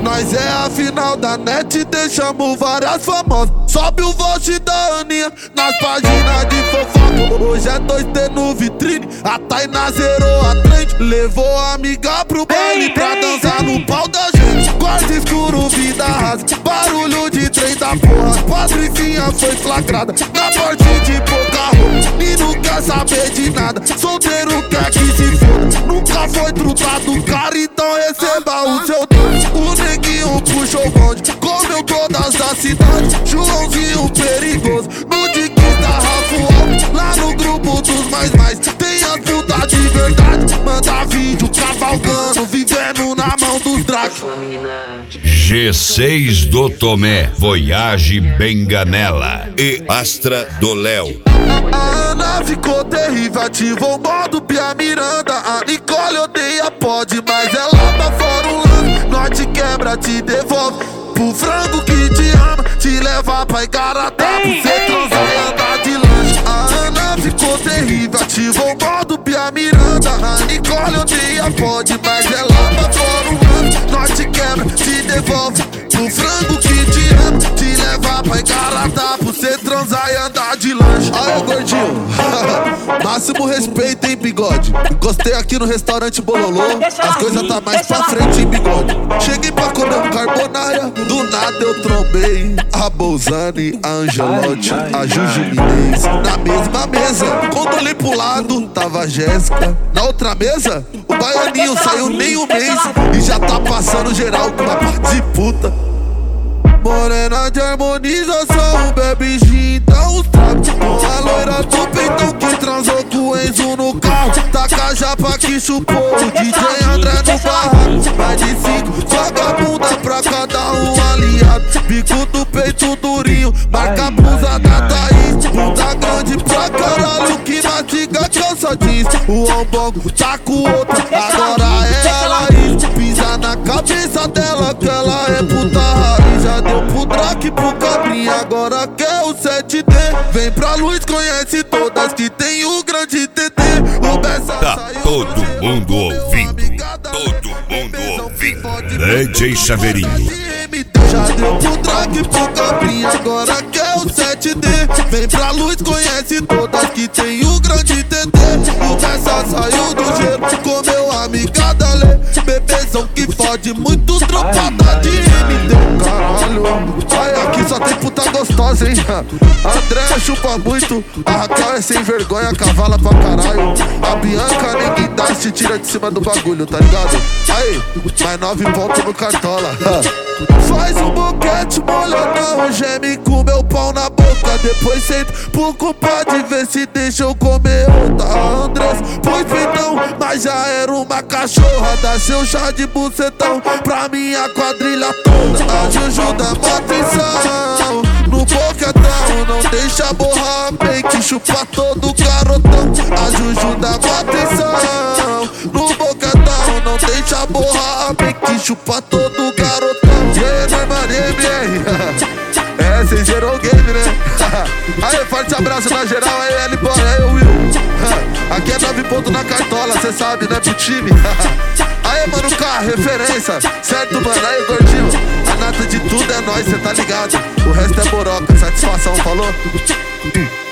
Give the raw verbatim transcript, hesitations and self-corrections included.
Nós é a final da net, deixamos várias famosas. Sobe o vote da Aninha nas páginas de fofoca. Hoje é dois T no vitrine, a Tainá zerou a trend. Levou a amiga pro baile pra dançar no pau da gente. Quarto escuro, vida rasa, barulho de trem da porra. Patricinha foi flagrada na porte de pouca roupa. E não quer saber de nada, solteiro quer que se foda. Nunca foi trutado, cara, então receba o seu dono. O neguinho puxou o bonde, comeu todas as cidades. Joãozinho perigoso, no diquista Rafael. Lá no grupo dos mais mais, tem as putas de verdade. Manda vídeo cavalgando, vivendo na mão dos dragos. G seis do Tomé, Voyage Benganela e Astra do Léo. A Ana ficou terrível, ativou o modo Pia Miranda. A Nicole odeia pode, mas ela tá fora um lance. Nós te quebra, te devolve pro frango que te ama, te leva pra Igaratá, pra cê transar e andar de lanche. A Ana ficou terrível, ativou o modo Pia Miranda. A Nicole odeia pode, mas ela tá fora um lance. Nós te quebra, te devolve pro frango que te ama, te leva pra Igaratá, pra cê transar e andar de lanche. Aí, gordinho, máximo respeito, hein, bigode. Encostei aqui no restaurante Bololô, as coisas tá mais pra frente, hein, bigode. Cheguei pra comer um carbonara, do nada eu trombei a Bolzani, a Angelotti, a Juju Minez. Na mesma mesa, quando olhei pro lado, tava a Jéssica. Na outra mesa, o baianinho saiu nem um mês e já tá passando geral com uma parte de puta. Morena de harmonização, bebe gin, dá uns tragos. A loira do peitão que transou com o Enzo no carro. Taca a japa que chupou o D J André no barraco. Mais de cinco, joga a bunda pra cada um aliado. Bico do peito durinho, marca a blusa da Thaís. Bunda grande pra caralho que mastiga calça jeans. O ombongo tá com outra, agora é a Laís. Pisa na cabeça dela que ela é puta raiz. Já deu pro Drake, pro Cabrinha, agora quer o sete D. Vem pra luz, conhece todas que tem o grande T T. O Bessa tá todo mundo ouvindo, todo mundo ouvindo. D J Chaveirinho. Já deu pro Drake, pro Cabrinha, agora quer o sete D. Vem pra luz, conhece todas que tem o grande T T. O Bessa saiu do gelo, comeu a amiga da Lê. Bebezão que fode muito, tropada de M D. Caralho, ai, aqui só tem puta gostosa, hein? André chupa muito, a Raquel é sem vergonha, cavala pra caralho. A Bianca ninguém dá, se tira de cima do bagulho, tá ligado? Aí, mais nove pontos no cartola. Faz um boquete molhadão, geme com meu pau na boca. Depois senta pro culpado ver se deixa eu comer outra. A Andrés pôs peitão, mas já era uma cachorra. Dá seu chá de bucetão pra minha quadrilha toda. A Juju dá mó atenção no boquetão, não deixa borrar a make, chupa todo garotão. A Juju dá mó atenção no boquetão, não deixa borrar a make, chupa todo garotão. Yeah, normal, M R. É, cê zerou o game, né? Aí, forte abraço na geral, aí, L Boy, aí, Will. Aqui é nove pontos na cartola, cê sabe, né, pro time. Aí, mano, K, referência, certo, mano? Aí, gordinho, a nata de tudo é nóis, cê tá ligado. O resto é boroca, satisfação, falou?